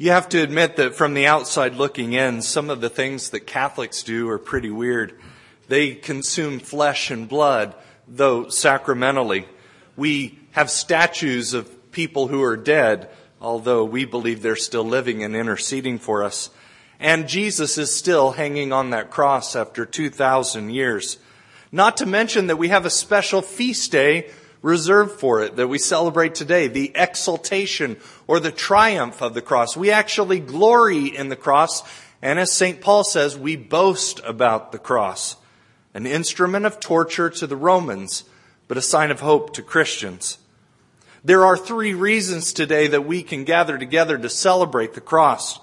You have to admit that from the outside looking in, some of the things that Catholics do are pretty weird. They consume flesh and blood, though sacramentally. We have statues of people who are dead, although we believe they're still living and interceding for us. And Jesus is still hanging on that cross after 2,000 years. Not to mention that we have a special feast day reserved for it that we celebrate today, the exaltation or the triumph of the cross. We actually glory in the cross, and as St. Paul says, we boast about the cross. An instrument of torture to the Romans, but a sign of hope to Christians. There are 3 reasons today that we can gather together to celebrate the cross.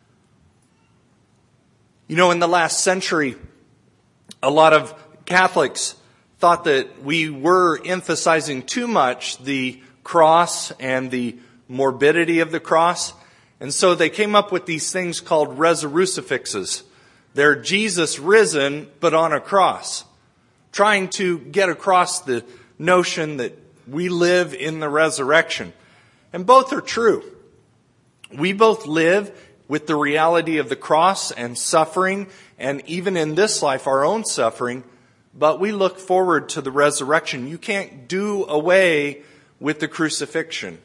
You know, in the last century, a lot of Catholics thought that we were emphasizing too much the cross and the morbidity of the cross. And so they came up with these things called resurrucifixes. They're Jesus risen, but on a cross. Trying to get across the notion that we live in the resurrection. And both are true. We both live with the reality of the cross and suffering, and even in this life, our own suffering. But we look forward to the resurrection. You can't do away with the crucifixion.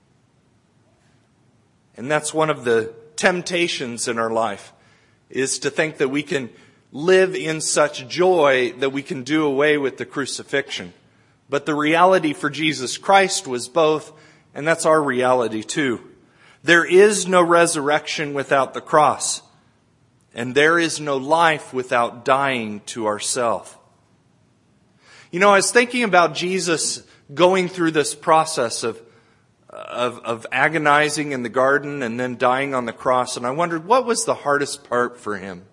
And that's one of the temptations in our life, is to think that we can live in such joy that we can do away with the crucifixion. But the reality for Jesus Christ was both, and that's our reality too. There is no resurrection without the cross, and there is no life without dying to ourselves. You know, I was thinking about Jesus going through this process of agonizing in the garden and then dying on the cross, and I wondered, what was the hardest part for him?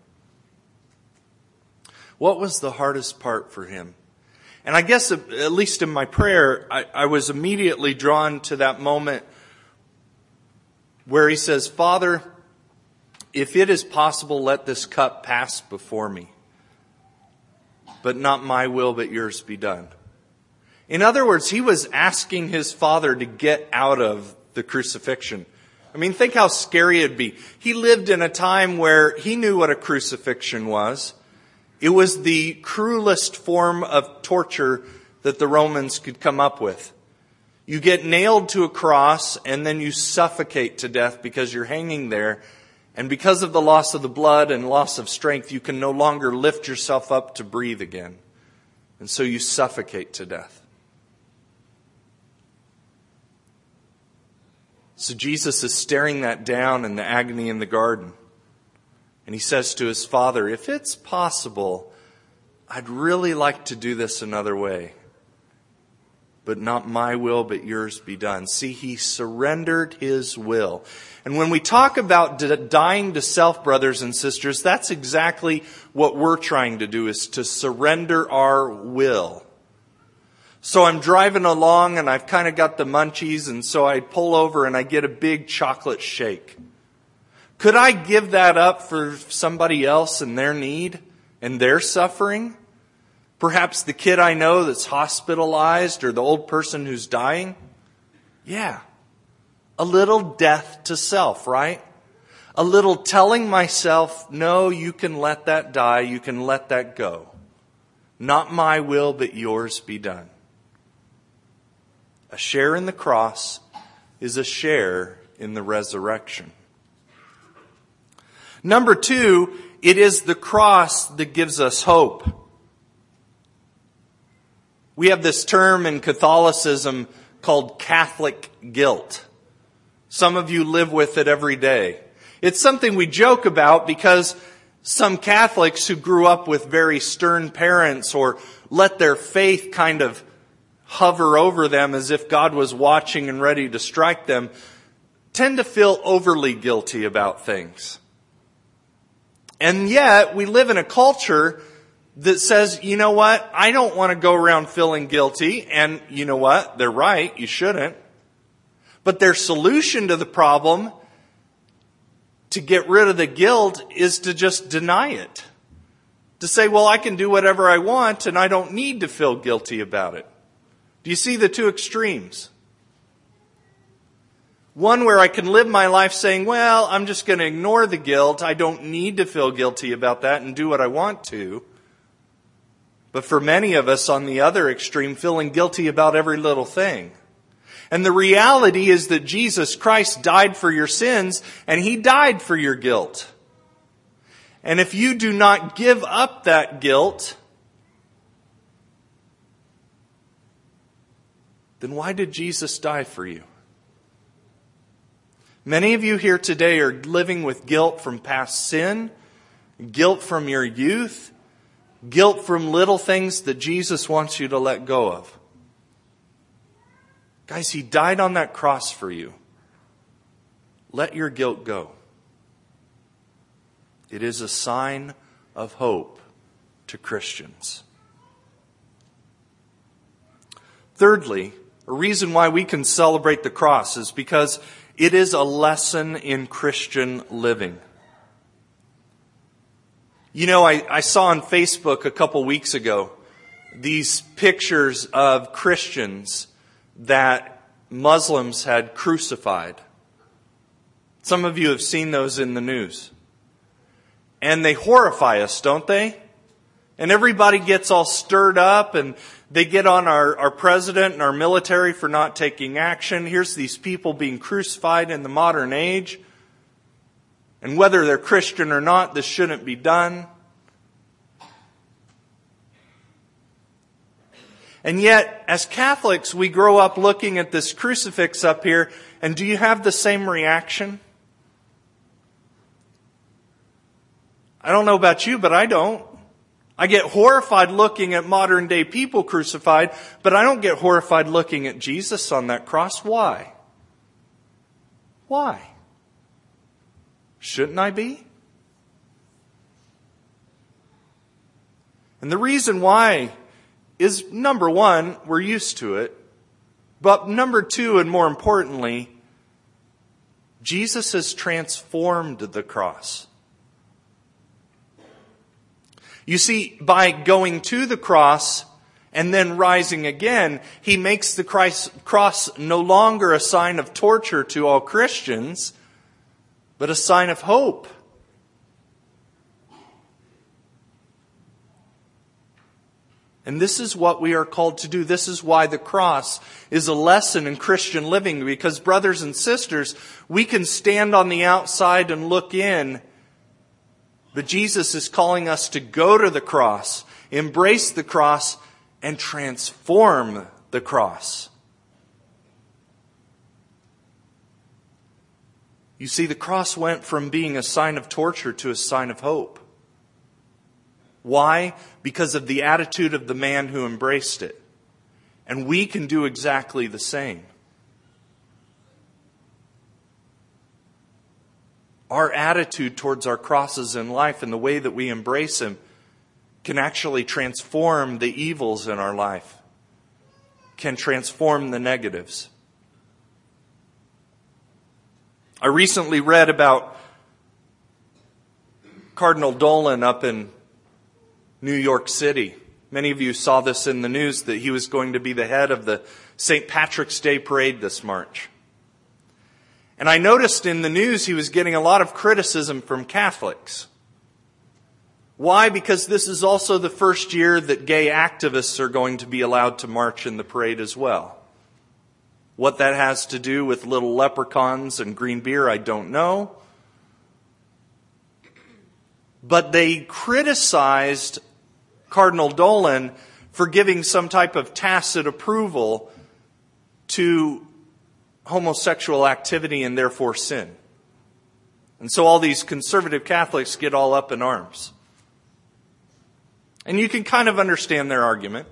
What was the hardest part for him? And I guess, at least in my prayer, I was immediately drawn to that moment where he says, Father, if it is possible, let this cup pass before me. But not my will, but yours be done. In other words, he was asking his Father to get out of the crucifixion. I mean, think how scary it'd be. He lived in a time where he knew what a crucifixion was. It was the cruelest form of torture that the Romans could come up with. You get nailed to a cross and then you suffocate to death because you're hanging there. And because of the loss of the blood and loss of strength, you can no longer lift yourself up to breathe again. And so you suffocate to death. So Jesus is staring that down in the agony in the garden. And he says to his Father, if it's possible, I'd really like to do this another way. But not my will, but yours be done. See, he surrendered his will. And when we talk about dying to self, brothers and sisters, that's exactly what we're trying to do, is to surrender our will. So I'm driving along and I've kind of got the munchies, and so I pull over and I get a big chocolate shake. Could I give that up for somebody else and their need and their suffering? Perhaps the kid I know that's hospitalized or the old person who's dying? Yeah. A little death to self, right? A little telling myself, no, you can let that die, you can let that go. Not my will, but yours be done. A share in the cross is a share in the resurrection. Number 2, it is the cross that gives us hope. We have this term in Catholicism called Catholic guilt. Some of you live with it every day. It's something we joke about because some Catholics who grew up with very stern parents or let their faith kind of hover over them as if God was watching and ready to strike them, tend to feel overly guilty about things. And yet, we live in a culture that says, you know what, I don't want to go around feeling guilty, and you know what, they're right, you shouldn't. But their solution to the problem, to get rid of the guilt, is to just deny it. To say, well, I can do whatever I want, and I don't need to feel guilty about it. Do you see the two extremes? One where I can live my life saying, well, I'm just going to ignore the guilt. I don't need to feel guilty about that and do what I want to. But for many of us on the other extreme, feeling guilty about every little thing. And the reality is that Jesus Christ died for your sins, and He died for your guilt. And if you do not give up that guilt, then why did Jesus die for you? Many of you here today are living with guilt from past sin, guilt from your youth, guilt from little things that Jesus wants you to let go of. Guys, He died on that cross for you. Let your guilt go. It is a sign of hope to Christians. Thirdly, a reason why we can celebrate the cross is because it is a lesson in Christian living. You know, I saw on Facebook a couple weeks ago these pictures of Christians that Muslims had crucified. Some of you have seen those in the news. And they horrify us, don't they? And everybody gets all stirred up and they get on our president and our military for not taking action. Here's these people being crucified in the modern age. And whether they're Christian or not, this shouldn't be done. And yet, as Catholics, we grow up looking at this crucifix up here, and do you have the same reaction? I don't know about you, but I don't. I get horrified looking at modern day people crucified, but I don't get horrified looking at Jesus on that cross. Why? Why? Shouldn't I be? And the reason why is, number one, we're used to it. But number two, and more importantly, Jesus has transformed the cross. You see, by going to the cross and then rising again, He makes the cross no longer a sign of torture to all Christians, but a sign of hope. And this is what we are called to do. This is why the cross is a lesson in Christian living. Because, brothers and sisters, we can stand on the outside and look in, but Jesus is calling us to go to the cross, embrace the cross, and transform the cross. You see, the cross went from being a sign of torture to a sign of hope. Why? Because of the attitude of the man who embraced it. And we can do exactly the same. Our attitude towards our crosses in life and the way that we embrace them can actually transform the evils in our life, can transform the negatives. I recently read about Cardinal Dolan up in New York City. Many of you saw this in the news that he was going to be the head of the St. Patrick's Day parade this March. And I noticed in the news he was getting a lot of criticism from Catholics. Why? Because this is also the first year that gay activists are going to be allowed to march in the parade as well. What that has to do with little leprechauns and green beer, I don't know. But they criticized Cardinal Dolan for giving some type of tacit approval to homosexual activity and therefore sin. And so all these conservative Catholics get all up in arms. And you can kind of understand their argument.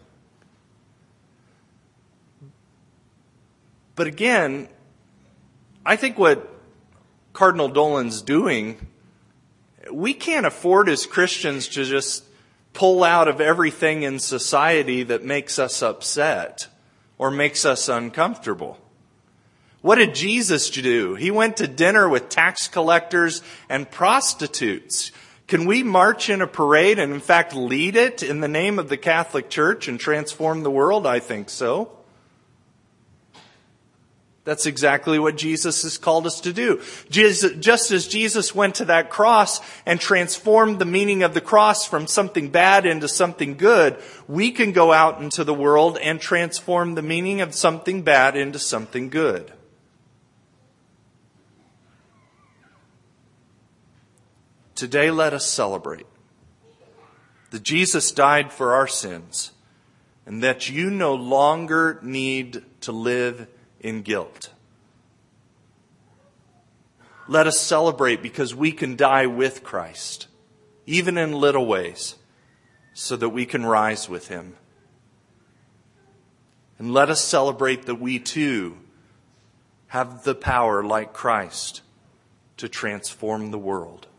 But again, I think what Cardinal Dolan's doing, we can't afford as Christians to just pull out of everything in society that makes us upset or makes us uncomfortable. What did Jesus do? He went to dinner with tax collectors and prostitutes. Can we march in a parade and in fact lead it in the name of the Catholic Church and transform the world? I think so. That's exactly what Jesus has called us to do. Just as Jesus went to that cross and transformed the meaning of the cross from something bad into something good, we can go out into the world and transform the meaning of something bad into something good. Today, let us celebrate that Jesus died for our sins and that you no longer need to live in guilt. Let us celebrate because we can die with Christ, even in little ways, so that we can rise with Him. And let us celebrate that we too have the power, like Christ, to transform the world.